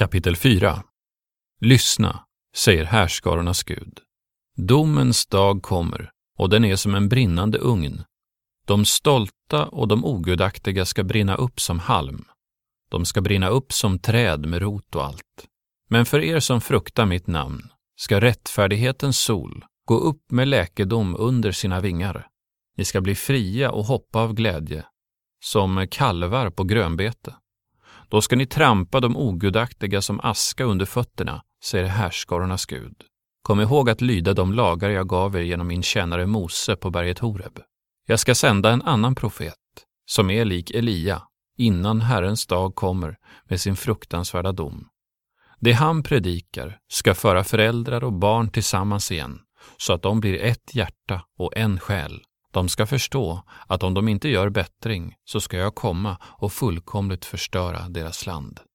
Kapitel 4. Lyssna, säger härskarornas Gud. Domens dag kommer, och den är som en brinnande ugn. De stolta och de ogudaktiga ska brinna upp som halm. De ska brinna upp som träd med rot och allt. Men för er som fruktar mitt namn ska rättfärdighetens sol gå upp med läkedom under sina vingar. Ni ska bli fria och hoppa av glädje, som kalvar på grönbete. Då ska ni trampa de ogudaktiga som aska under fötterna, säger härskarornas Gud. Kom ihåg att lyda de lagar jag gav er genom min tjänare Mose på berget Horeb. Jag ska sända en annan profet, som är lik Elia, innan Herrens dag kommer med sin fruktansvärda dom. Det han predikar ska föra föräldrar och barn tillsammans igen, så att de blir ett hjärta och en själ. De ska förstå att om de inte gör bättring så ska jag komma och fullkomligt förstöra deras land.